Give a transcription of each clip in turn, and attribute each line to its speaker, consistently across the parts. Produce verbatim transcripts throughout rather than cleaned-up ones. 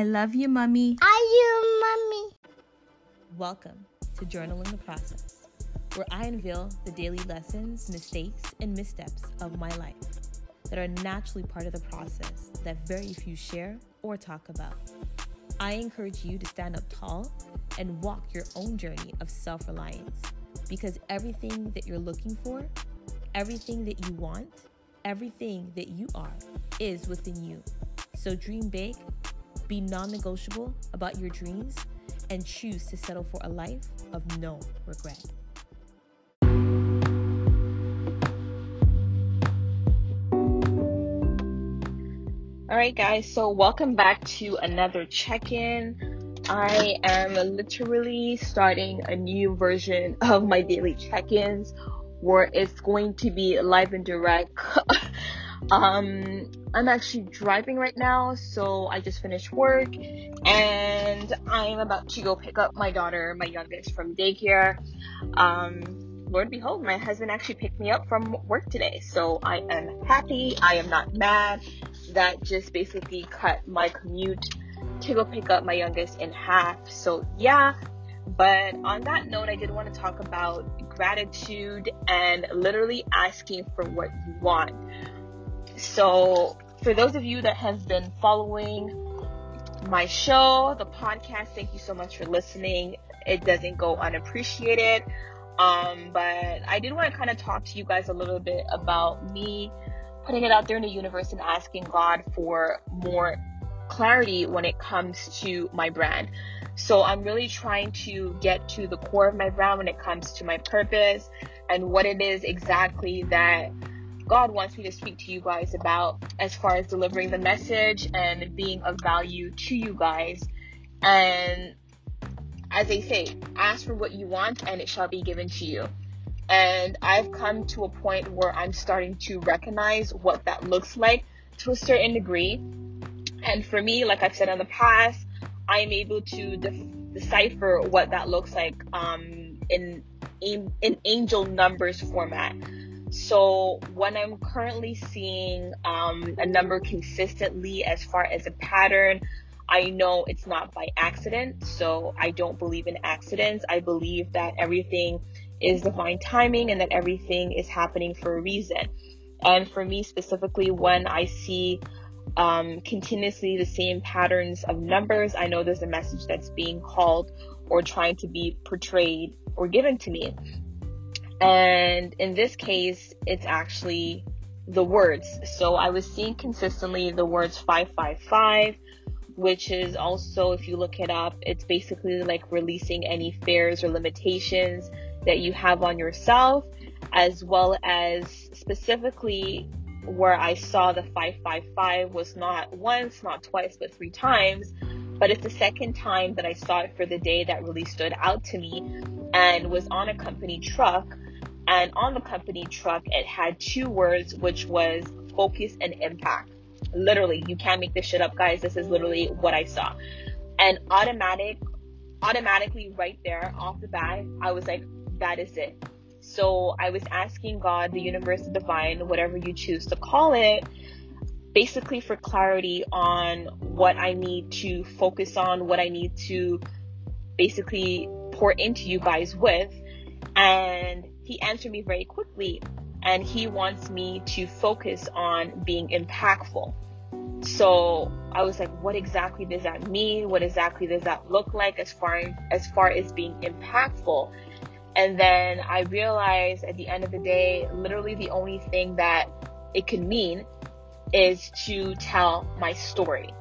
Speaker 1: I love you, Mommy.
Speaker 2: I love you, Mommy.
Speaker 1: Welcome to Journaling the Process, where I unveil the daily lessons, mistakes, and missteps of my life that are naturally part of the process that very few share or talk about. I encourage you to stand up tall and walk your own journey of self-reliance, because everything that you're looking for, everything that you want, everything that you are is within you. So dream big, be non-negotiable about your dreams, and choose to settle for a life of no regret. All right, guys, so welcome back to another check-in. I am literally starting a new version of my daily check-ins where it's going to be live and direct. um, I'm actually driving right now, so I just finished work and I'm about to go pick up my daughter, my youngest, from daycare. Um, Lord behold, my husband actually picked me up from work today, so I am happy. I am not mad. That just basically cut my commute to go pick up my youngest in half. So yeah, but on that note, I did want to talk about gratitude and literally asking for what you want. So for those of you that have been following my show, the podcast, thank you so much for listening. It doesn't go unappreciated. Um, but I did want to kind of talk to you guys a little bit about me putting it out there in the universe and asking God for more clarity when it comes to my brand. So I'm really trying to get to the core of my brand when it comes to my purpose and what it is exactly that God wants me to speak to you guys about as far as delivering the message and being of value to you guys. And as they say, ask for what you want and it shall be given to you. And I've come to a point where I'm starting to recognize what that looks like to a certain degree. And for me, like I've said in the past, I'm able to def- decipher what that looks like um, in, in in angel numbers format. So when I'm currently seeing um, a number consistently as far as a pattern, I know it's not by accident. So I don't believe in accidents. I believe that everything is divine timing and that everything is happening for a reason. And for me specifically, when I see um, continuously the same patterns of numbers, I know there's a message that's being called or trying to be portrayed or given to me. And in this case, it's actually the words. So I was seeing consistently the words five five five, which is also, if you look it up, it's basically like releasing any fears or limitations that you have on yourself, as well as specifically where I saw the five five five was not once, not twice, but three times. But it's the second time that I saw it for the day that really stood out to me, and was on a company truck. And on the company truck, it had two words, which was focus and impact. Literally, you can't make this shit up, guys. This is literally what I saw. And automatic, automatically right there off the bat, I was like, that is it. So I was asking God, the universe, the divine, whatever you choose to call it, basically for clarity on what I need to focus on, what I need to basically pour into you guys with. And he answered me very quickly. And he wants me to focus on being impactful. So I was like, what exactly does that mean? What exactly does that look like as far as far as being impactful? And then I realized at the end of the day, literally the only thing that it could mean is to tell my story.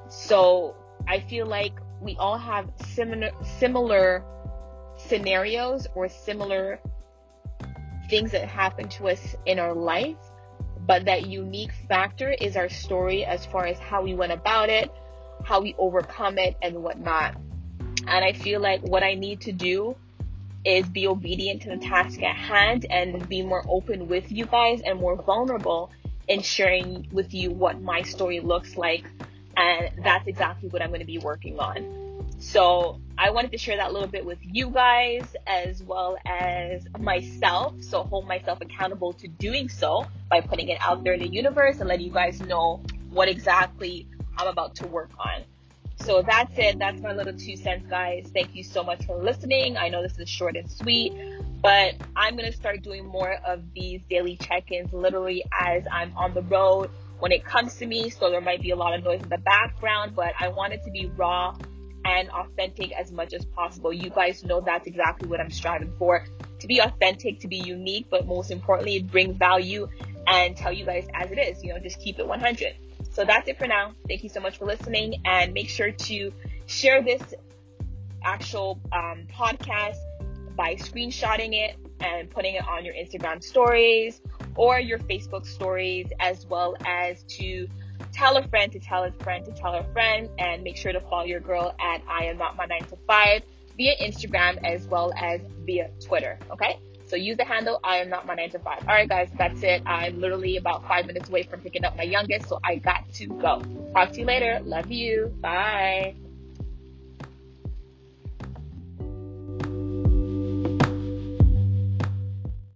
Speaker 1: So I feel like we all have similar similar scenarios or similar things that happen to us in our life, but that unique factor is our story as far as how we went about it, how we overcome it, and whatnot. And I feel like what I need to do is be obedient to the task at hand and be more open with you guys and more vulnerable in sharing with you what my story looks like. And that's exactly what I'm going to be working on. So I wanted to share that a little bit with you guys as well as myself. So hold myself accountable to doing so by putting it out there in the universe and letting you guys know what exactly I'm about to work on. So that's it. That's my little two cents, guys. Thank you so much for listening. I know this is short and sweet, but I'm going to start doing more of these daily check-ins literally as I'm on the road when it comes to me. So there might be a lot of noise in the background, but I want it to be raw and authentic as much as possible. You guys know that's exactly what I'm striving for. To be authentic, to be unique, but most importantly, bring value and tell you guys as it is. You know, just keep it one hundred. So that's it for now. Thank you so much for listening, and make sure to share this actual um, podcast by screenshotting it and putting it on your Instagram stories or your Facebook stories, as well as to tell a friend to tell a friend to tell a friend, and make sure to follow your girl at I am not my nine to five via Instagram as well as via Twitter. Okay? So use the handle I am not my nine to five. All right, guys, that's it. I'm literally about five minutes away from picking up my youngest, so I got to go. Talk to you later. Love you. Bye.